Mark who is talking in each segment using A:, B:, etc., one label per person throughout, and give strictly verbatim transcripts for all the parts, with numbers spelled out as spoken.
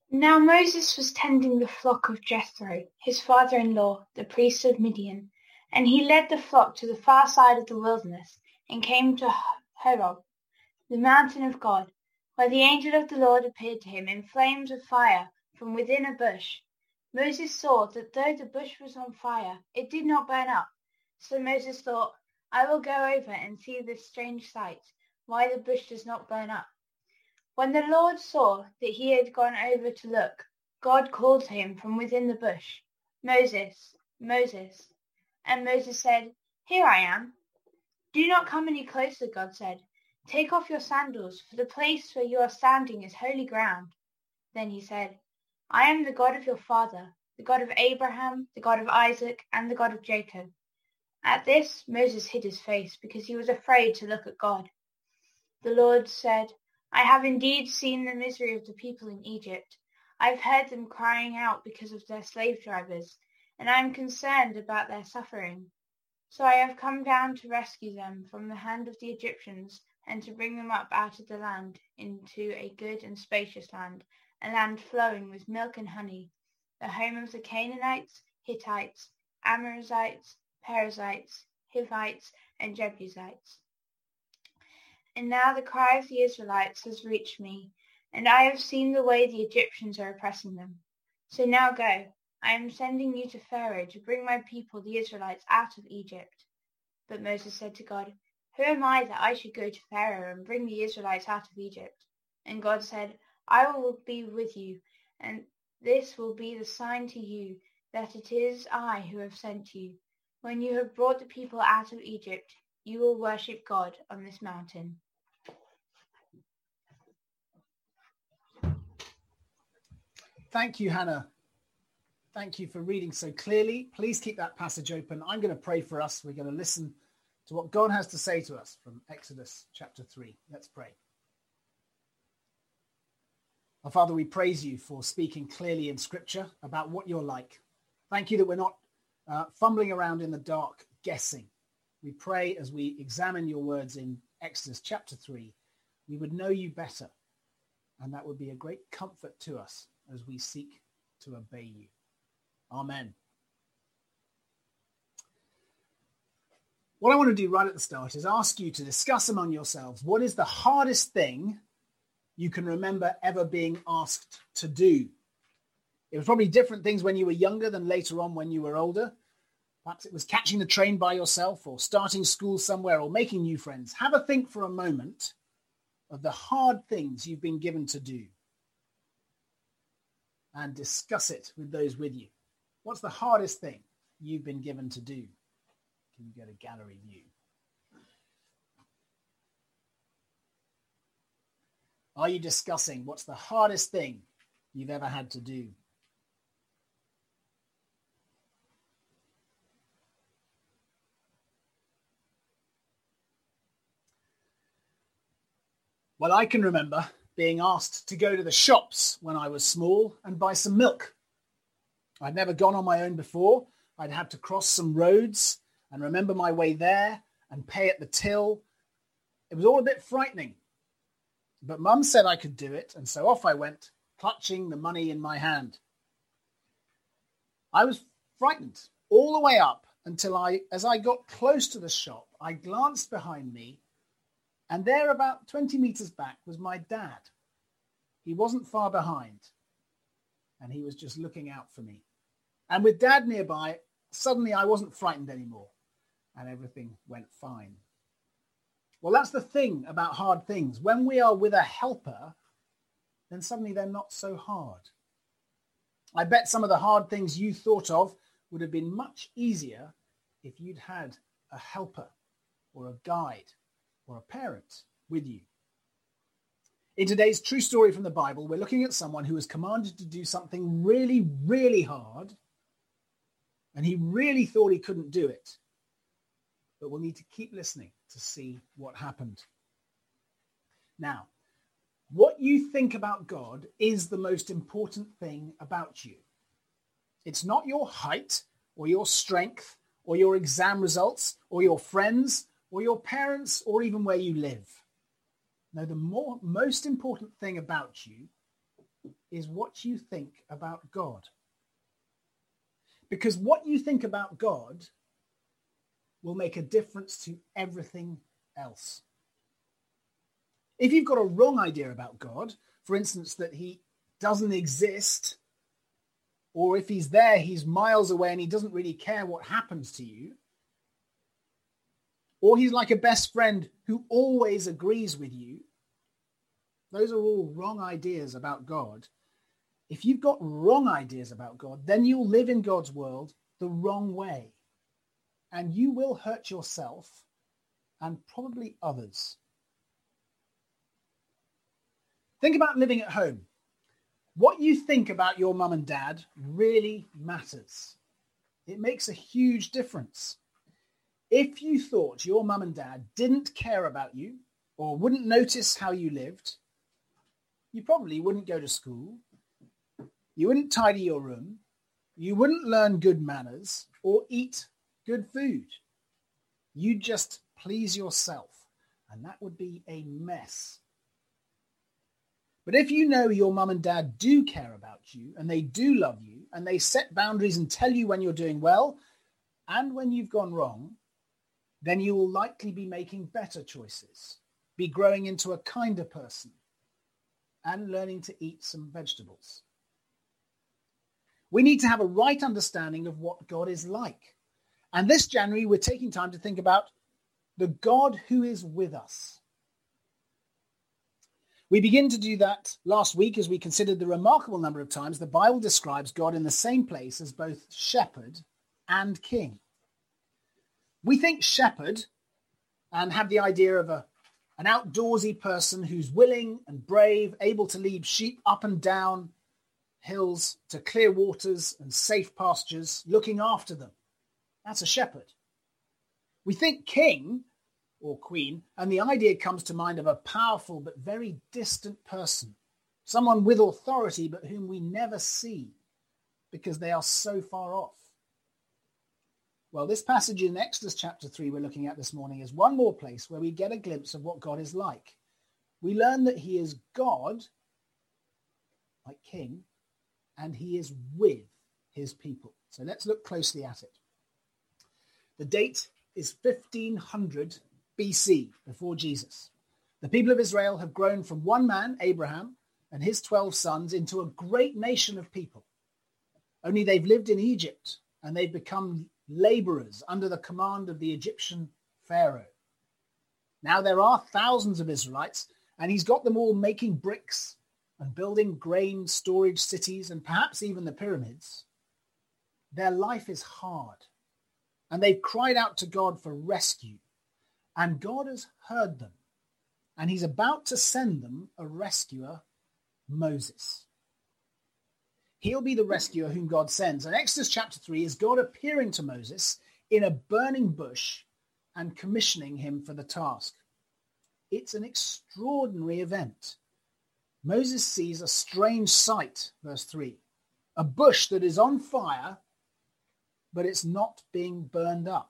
A: Now Moses was tending the flock of Jethro, his father-in-law, the priest of Midian, and he led the flock to the far side of the wilderness and came to Horeb, the mountain of God, where the angel of the Lord appeared to him in flames of fire from within a bush. Moses saw that though the bush was on fire, it did not burn up. So Moses thought, I will go over and see this strange sight, why the bush does not burn up. When the Lord saw that he had gone over to look, God called to him from within the bush, Moses, Moses. And Moses said, Here I am. Do not come any closer, God said. Take off your sandals, for the place where you are standing is holy ground. Then he said, I am the God of your father, the God of Abraham, the God of Isaac, and the God of Jacob. At this, Moses hid his face because he was afraid to look at God. The Lord said, I have indeed seen the misery of the people in Egypt. I have heard them crying out because of their slave drivers, and I am concerned about their suffering. So I have come down to rescue them from the hand of the Egyptians and to bring them up out of the land into a good and spacious land, a land flowing with milk and honey, the home of the Canaanites, Hittites, Amorites, Perizzites, Hivites, and Jebusites. And now the cry of the Israelites has reached me, and I have seen the way the Egyptians are oppressing them. So now go. I am sending you to Pharaoh to bring my people, the Israelites, out of Egypt. But Moses said to God, Who am I that I should go to Pharaoh and bring the Israelites out of Egypt? And God said, I will be with you, and this will be the sign to you that it is I who have sent you. When you have brought the people out of Egypt, you will worship God on this mountain.
B: Thank you, Hannah. Thank you for reading so clearly. Please keep that passage open. I'm going to pray for us. We're going to listen to what God has to say to us from Exodus chapter three. Let's pray. Our Father, we praise you for speaking clearly in Scripture about what you're like. Thank you that we're not uh, fumbling around in the dark, guessing. We pray as we examine your words in Exodus chapter three, we would know you better, and that would be a great comfort to us as we seek to obey you. Amen. What I want to do right at the start is ask you to discuss among yourselves what is the hardest thing you can remember ever being asked to do. It was probably different things when you were younger than later on when you were older. Perhaps it was catching the train by yourself or starting school somewhere or making new friends. Have a think for a moment of the hard things you've been given to do and discuss it with those with you. What's the hardest thing you've been given to do? Can you get a gallery view? Are you discussing what's the hardest thing you've ever had to do? Well, I can remember being asked to go to the shops when I was small and buy some milk. I'd never gone on my own before. I'd had to cross some roads and remember my way there and pay at the till. It was all a bit frightening. But Mum said I could do it, and so off I went, clutching the money in my hand. I was frightened all the way up until I, as I got close to the shop, I glanced behind me, and there about twenty meters back was my dad. He wasn't far behind, and he was just looking out for me. And with Dad nearby, suddenly I wasn't frightened anymore, and everything went fine. Well, that's the thing about hard things. When we are with a helper, then suddenly they're not so hard. I bet some of the hard things you thought of would have been much easier if you'd had a helper or a guide or a parent with you. In today's true story from the Bible, we're looking at someone who was commanded to do something really, really hard, and he really thought he couldn't do it. But we'll need to keep listening to see what happened. Now, what you think about God is the most important thing about you. It's not your height or your strength or your exam results or your friends or your parents or even where you live. No, the more, most important thing about you is what you think about God. Because what you think about God will make a difference to everything else. If you've got a wrong idea about God, for instance, that he doesn't exist, or if he's there, he's miles away and he doesn't really care what happens to you, or he's like a best friend who always agrees with you, those are all wrong ideas about God. If you've got wrong ideas about God, then you'll live in God's world the wrong way, and you will hurt yourself and probably others. Think about living at home. What you think about your mum and dad really matters. It makes a huge difference. If you thought your mum and dad didn't care about you or wouldn't notice how you lived, you probably wouldn't go to school, you wouldn't tidy your room, you wouldn't learn good manners or eat good food. You'd just please yourself, and that would be a mess. But if you know your mum and dad do care about you and they do love you and they set boundaries and tell you when you're doing well and when you've gone wrong, then you will likely be making better choices, be growing into a kinder person, and learning to eat some vegetables. We need to have a right understanding of what God is like. And this January, we're taking time to think about the God who is with us. We begin to do that last week as we considered the remarkable number of times the Bible describes God in the same place as both shepherd and king. We think shepherd and have the idea of a, an outdoorsy person who's willing and brave, able to lead sheep up and down hills to clear waters and safe pastures, looking after them. That's a shepherd. We think king or queen, and the idea comes to mind of a powerful but very distant person, someone with authority but whom we never see because they are so far off. Well, this passage in Exodus chapter three we're looking at this morning is one more place where we get a glimpse of what God is like. We learn that he is God, like king, and he is with his people. So let's look closely at it. The date is fifteen hundred B C, before Jesus. The people of Israel have grown from one man, Abraham, and his twelve sons into a great nation of people. Only they've lived in Egypt and they've become laborers under the command of the Egyptian Pharaoh. Now there are thousands of Israelites, and he's got them all making bricks and building grain storage cities and perhaps even the pyramids. Their life is hard, and they've cried out to God for rescue. And God has heard them, and he's about to send them a rescuer, Moses. He'll be the rescuer whom God sends. And Exodus chapter three is God appearing to Moses in a burning bush and commissioning him for the task. It's an extraordinary event. Moses sees a strange sight, verse three, a bush that is on fire, but it's not being burned up.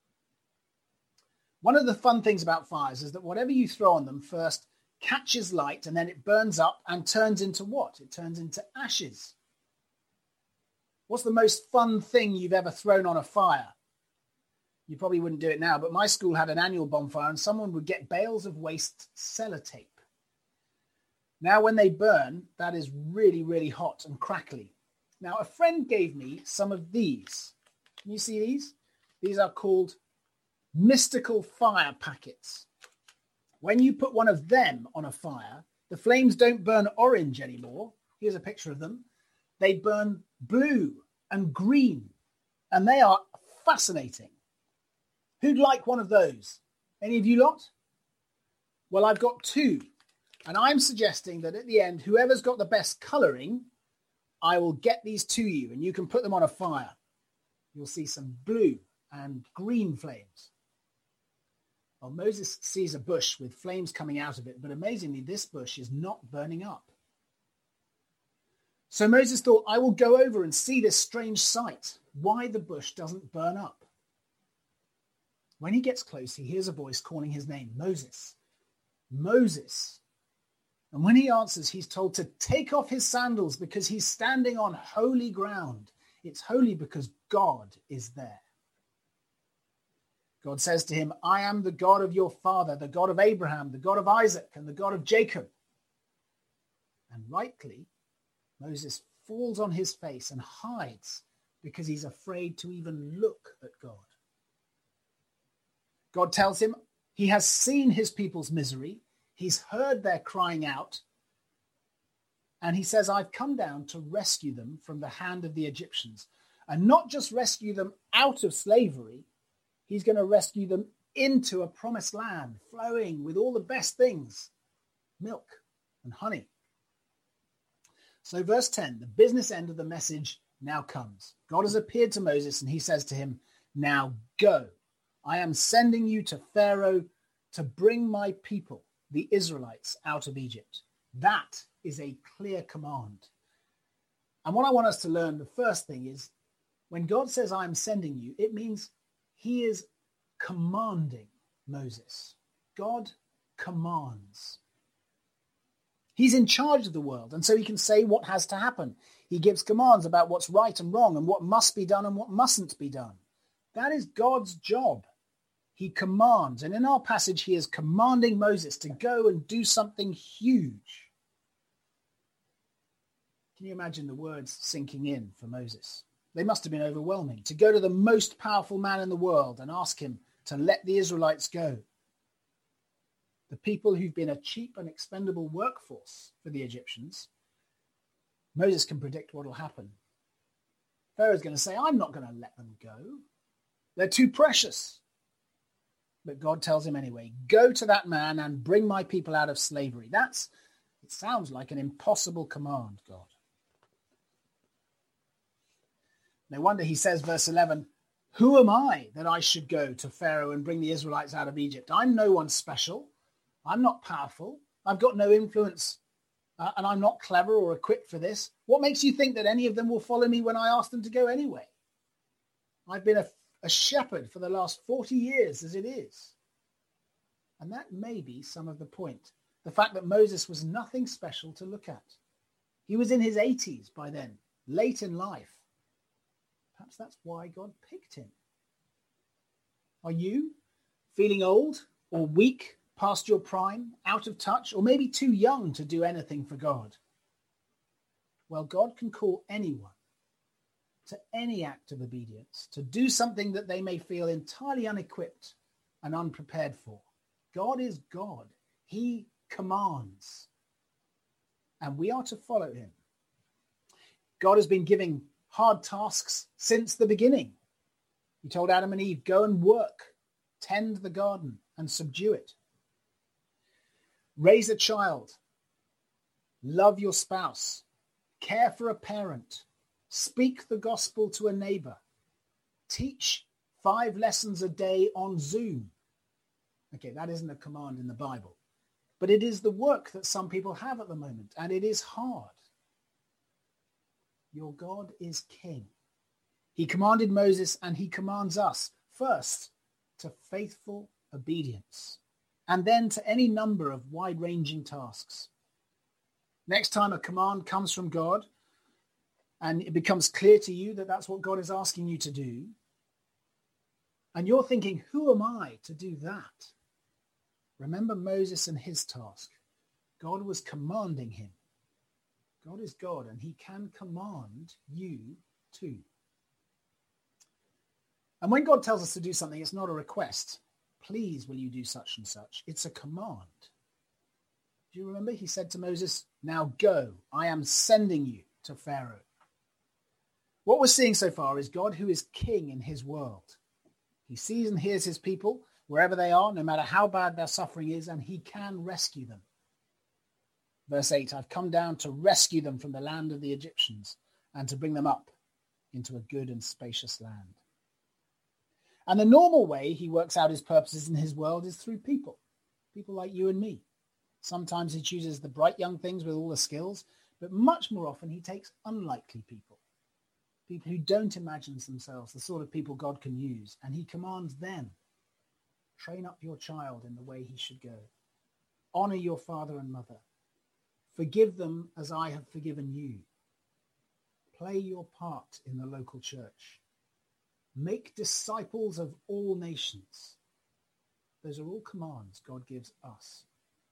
B: One of the fun things about fires is that whatever you throw on them first catches light and then it burns up and turns into what? It turns into ashes. What's the most fun thing you've ever thrown on a fire? You probably wouldn't do it now, but my school had an annual bonfire and someone would get bales of waste sellotape. Now when they burn, that is really, really hot and crackly. Now a friend gave me some of these. Can you see these? These are called mystical fire packets. When you put one of them on a fire, the flames don't burn orange anymore. Here's a picture of them. They burn blue and green, and they are fascinating. Who'd like one of those? Any of you lot? Well, I've got two, and I'm suggesting that at the end, whoever's got the best colouring, I will get these to you, and you can put them on a fire. You'll see some blue and green flames. Well, Moses sees a bush with flames coming out of it, but amazingly, this bush is not burning up. So Moses thought, I will go over and see this strange sight, why the bush doesn't burn up. When he gets close, he hears a voice calling his name, Moses, Moses. And when he answers, he's told to take off his sandals because he's standing on holy ground. It's holy because God is there. God says to him, I am the God of your father, the God of Abraham, the God of Isaac, and the God of Jacob. And rightly, Moses falls on his face and hides because he's afraid to even look at God. God tells him he has seen his people's misery. He's heard their crying out. And he says, I've come down to rescue them from the hand of the Egyptians. And not just rescue them out of slavery, he's going to rescue them into a promised land flowing with all the best things, milk and honey. So verse ten, the business end of the message now comes. God has appeared to Moses and he says to him, now go. I am sending you to Pharaoh to bring my people, the Israelites, out of Egypt. That is a clear command. And what I want us to learn, the first thing is, when God says, I am sending you, it means he is commanding Moses. God commands. He's in charge of the world, and so he can say what has to happen. He gives commands about what's right and wrong and what must be done and what mustn't be done. That is God's job. He commands, and in our passage he is commanding Moses to go and do something huge. Can you imagine the words sinking in for Moses? They must have been overwhelming. To go to the most powerful man in the world and ask him to let the Israelites go. The people who've been a cheap and expendable workforce for the Egyptians, Moses can predict what will happen. Pharaoh's going to say, I'm not going to let them go. They're too precious. But God tells him anyway, go to that man and bring my people out of slavery. That's, it sounds like an impossible command, God. No wonder he says, verse eleven, who am I that I should go to Pharaoh and bring the Israelites out of Egypt? I'm no one special. I'm not powerful. I've got no influence uh, and I'm not clever or equipped for this. What makes you think that any of them will follow me when I ask them to go anyway? I've been a, a shepherd for the last forty years as it is. And that may be some of the point. The fact that Moses was nothing special to look at. He was in his eighties by then, late in life. Perhaps that's why God picked him. Are you feeling old or weak, past your prime, out of touch, or maybe too young to do anything for God? Well, God can call anyone to any act of obedience, to do something that they may feel entirely unequipped and unprepared for. God is God. He commands. And we are to follow him. God has been giving hard tasks since the beginning. He told Adam and Eve, go and work, tend the garden and subdue it. Raise a child, love your spouse, care for a parent, speak the gospel to a neighbor, teach five lessons a day on Zoom. Okay, that isn't a command in the Bible, but it is the work that some people have at the moment, and it is hard. Your God is king. He commanded Moses and he commands us first to faithful obedience and then to any number of wide-ranging tasks. Next time a command comes from God and it becomes clear to you that that's what God is asking you to do, and you're thinking, who am I to do that? Remember Moses and his task. God was commanding him. God is God, and he can command you too. And when God tells us to do something, it's not a request. Please, will you do such and such? It's a command. Do you remember? He said to Moses, now go, I am sending you to Pharaoh. What we're seeing so far is God who is king in his world. He sees and hears his people wherever they are, no matter how bad their suffering is, and he can rescue them. Verse eight, I've come down to rescue them from the land of the Egyptians and to bring them up into a good and spacious land. And the normal way he works out his purposes in his world is through people, people like you and me. Sometimes he chooses the bright young things with all the skills, but much more often he takes unlikely people, people who don't imagine themselves the sort of people God can use, and he commands them. Train up your child in the way he should go. Honor your father and mother. Forgive them as I have forgiven you. Play your part in the local church. Make disciples of all nations. Those are all commands God gives us.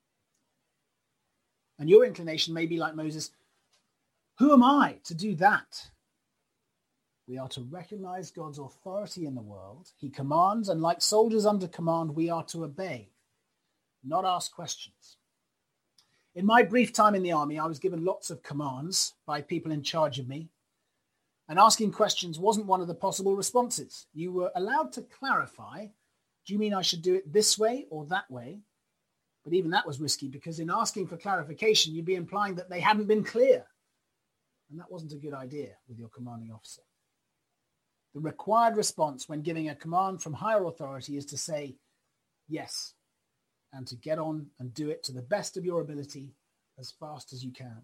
B: And your inclination may be like Moses, who am I to do that? We are to recognize God's authority in the world. He commands, and like soldiers under command, we are to obey, not ask questions. In my brief time in the army, I was given lots of commands by people in charge of me, and asking questions wasn't one of the possible responses. You were allowed to clarify, do you mean I should do it this way or that way? But even that was risky, because in asking for clarification, you'd be implying that they hadn't been clear. And that wasn't a good idea with your commanding officer. The required response when giving a command from higher authority is to say yes, and to get on and do it to the best of your ability as fast as you can.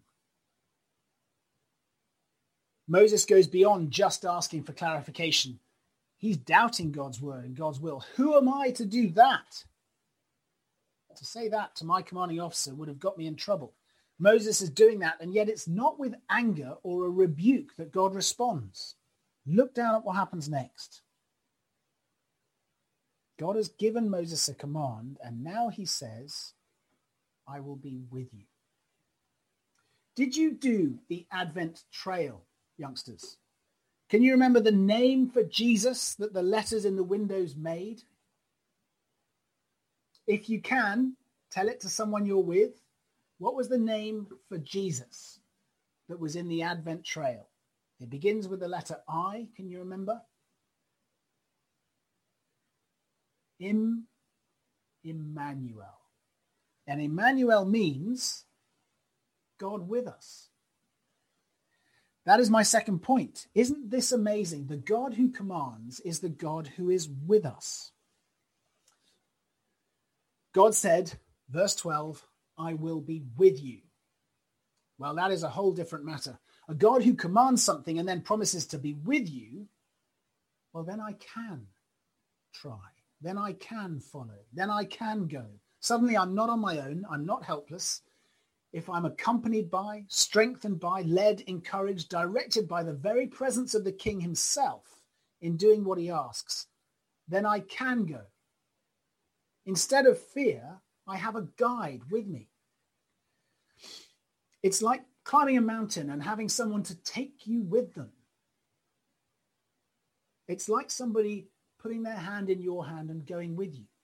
B: Moses goes beyond just asking for clarification. He's doubting God's word and God's will. Who am I to do that? To say that to my commanding officer would have got me in trouble. Moses is doing that, and yet it's not with anger or a rebuke that God responds. Look down at what happens next. God has given Moses a command, and now he says, I will be with you. Did you do the Advent trail, youngsters? Can you remember the name for Jesus that the letters in the windows made? If you can, tell it to someone you're with. What was the name for Jesus that was in the Advent trail? It begins with the letter I. Can you remember? Im, Emmanuel. And Emmanuel means God with us. That is my second point. Isn't this amazing? The God who commands is the God who is with us. God said, verse twelve, I will be with you. Well, that is a whole different matter. A God who commands something and then promises to be with you, well, then I can try. Then I can follow. Then I can go. Suddenly I'm not on my own. I'm not helpless. If I'm accompanied by, strengthened by, led, encouraged, directed by the very presence of the King himself in doing what he asks, then I can go. Instead of fear, I have a guide with me. It's like climbing a mountain and having someone to take you with them. It's like somebody putting their hand in your hand and going with you.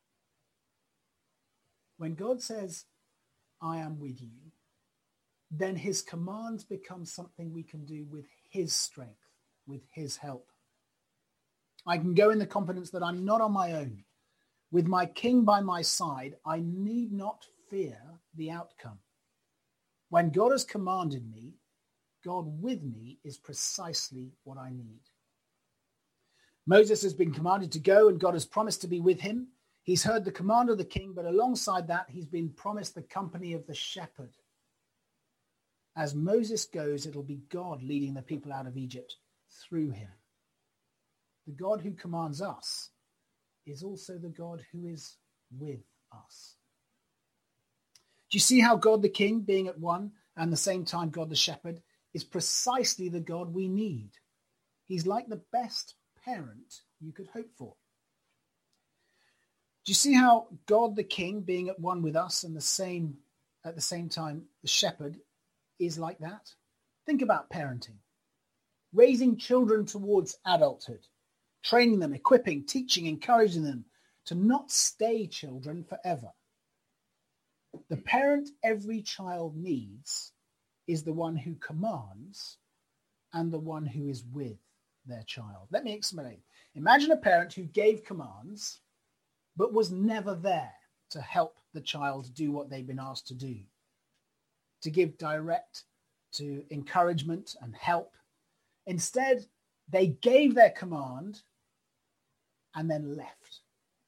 B: When God says, I am with you, then his commands become something we can do with his strength, with his help. I can go in the confidence that I'm not on my own. With my King by my side, I need not fear the outcome. When God has commanded me, God with me is precisely what I need. Moses has been commanded to go, and God has promised to be with him. He's heard the command of the king, but alongside that, he's been promised the company of the shepherd. As Moses goes, it'll be God leading the people out of Egypt through him. The God who commands us is also the God who is with us. Do you see how God the King, being at one and the same time God the Shepherd, is precisely the God we need? He's like the best parent you could hope for. Do you see how God the King, being at one with us and the same at the same time the Shepherd, is like that? Think about parenting. Raising children towards adulthood. Training them, equipping, teaching, encouraging them to not stay children forever. The parent every child needs is the one who commands and the one who is with their child. Let me explain. Imagine a parent who gave commands but was never there to help the child do what they've been asked to do, to give direct, to encouragement and help. Instead, they gave their command and then left.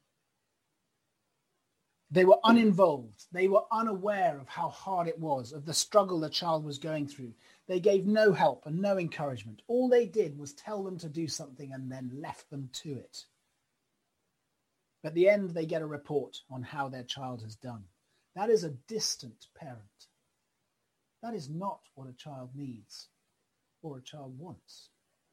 B: They were uninvolved. They were unaware of how hard it was, of the struggle the child was going through. They gave no help and no encouragement. All they did was tell them to do something and then left them to it. At the end, they get a report on how their child has done. That is a distant parent. That is not what a child needs or a child wants.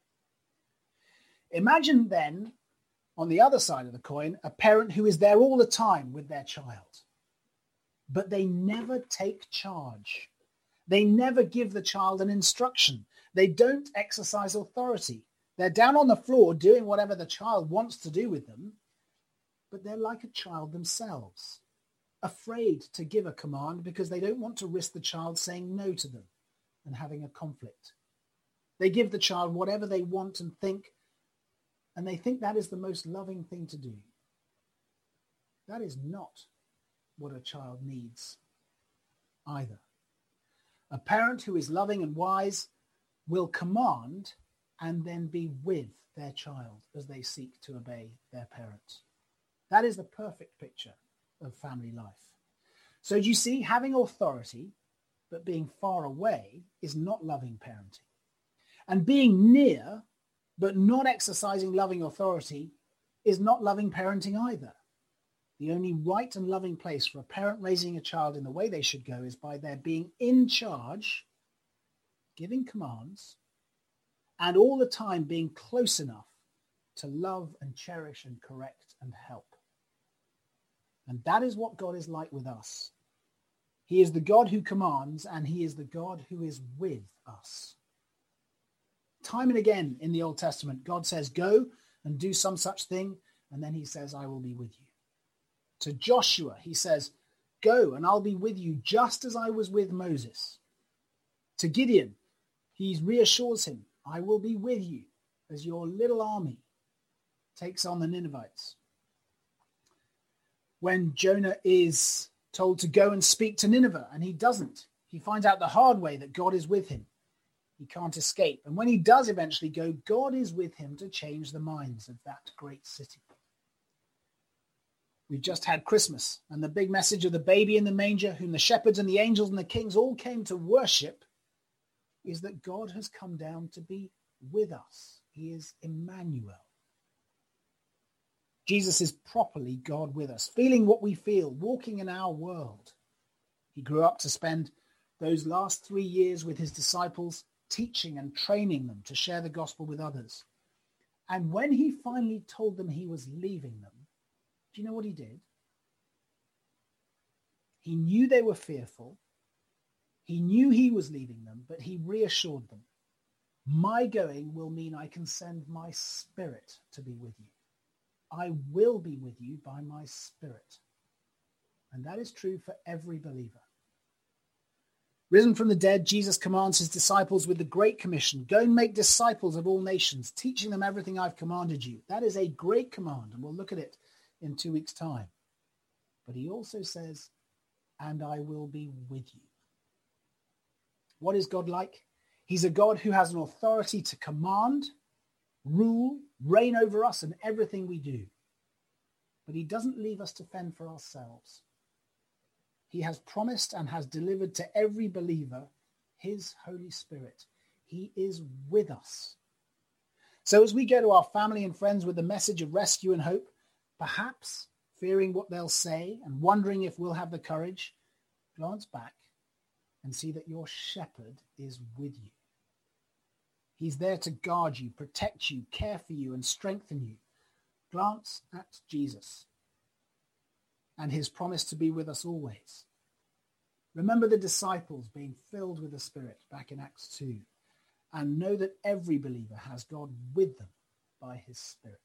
B: Imagine then, on the other side of the coin, a parent who is there all the time with their child, but they never take charge. They never give the child an instruction. They don't exercise authority. They're down on the floor doing whatever the child wants to do with them, but they're like a child themselves, afraid to give a command because they don't want to risk the child saying no to them and having a conflict. They give the child whatever they want and think, and they think that is the most loving thing to do. That is not what a child needs either. A parent who is loving and wise will command and then be with their child as they seek to obey their parents. That is the perfect picture of family life. So do you see, having authority but being far away is not loving parenting. And being near but not exercising loving authority is not loving parenting either. The only right and loving place for a parent raising a child in the way they should go is by their being in charge, giving commands, and all the time being close enough to love and cherish and correct and help. And that is what God is like with us. He is the God who commands, and he is the God who is with us. Time and again in the Old Testament, God says, go and do some such thing, and then he says, I will be with you. To Joshua, he says, go and I'll be with you just as I was with Moses. To Gideon, he reassures him, I will be with you as your little army takes on the Ninevites. When Jonah is told to go and speak to Nineveh, and he doesn't, he finds out the hard way that God is with him. He can't escape. And when he does eventually go, God is with him to change the minds of that great city. We've just had Christmas, and the big message of the baby in the manger, whom the shepherds and the angels and the kings all came to worship, is that God has come down to be with us. He is Emmanuel. Jesus is properly God with us, feeling what we feel, walking in our world. He grew up to spend those last three years with his disciples, teaching and training them to share the gospel with others. And when he finally told them he was leaving them, do you know what he did? He knew they were fearful. He knew he was leaving them, but he reassured them. My going will mean I can send my spirit to be with you. I will be with you by my spirit. And that is true for every believer. Risen from the dead, Jesus commands his disciples with the Great Commission, go and make disciples of all nations, teaching them everything I've commanded you. That is a great command, and we'll look at it in two weeks' time. But he also says, and I will be with you. What is God like? He's a God who has an authority to command, rule, reign over us and everything we do. But he doesn't leave us to fend for ourselves. He has promised and has delivered to every believer his Holy Spirit. He is with us. So as we go to our family and friends with the message of rescue and hope, perhaps fearing what they'll say and wondering if we'll have the courage, glance back and see that your shepherd is with you. He's there to guard you, protect you, care for you, and strengthen you. Glance at Jesus and his promise to be with us always. Remember the disciples being filled with the Spirit back in Acts two, and know that every believer has God with them by his Spirit.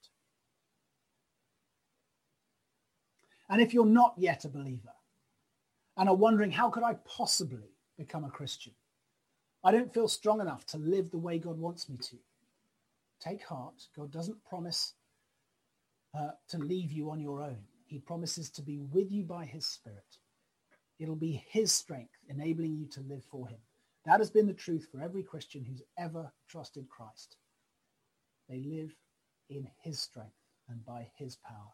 B: And if you're not yet a believer and are wondering, how could I possibly become a Christian? I don't feel strong enough to live the way God wants me to. Take heart. God doesn't promise uh, to leave you on your own. He promises to be with you by his Spirit. It'll be his strength enabling you to live for him. That has been the truth for every Christian who's ever trusted Christ. They live in his strength and by his power.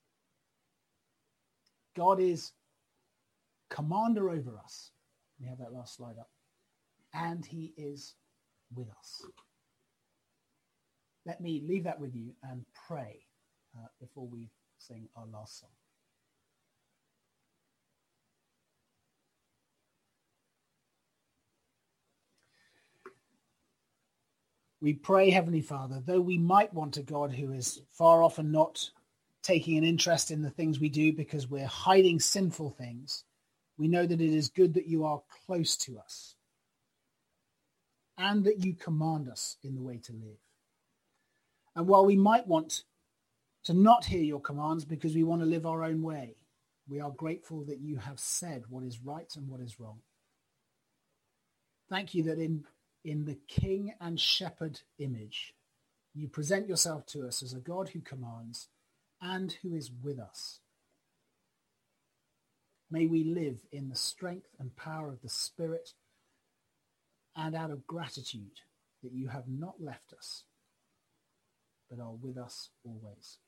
B: God is commander over us. We have that last slide up. And he is with us. Let me leave that with you and pray uh, before we sing our last song. We pray, Heavenly Father, though we might want a God who is far off and not taking an interest in the things we do because we're hiding sinful things, we know that it is good that you are close to us and that you command us in the way to live. And while we might want to not hear your commands because we want to live our own way, we are grateful that you have said what is right and what is wrong. Thank you that in, in the King and Shepherd image, you present yourself to us as a God who commands and who is with us. May we live in the strength and power of the Spirit and out of gratitude that you have not left us, but are with us always.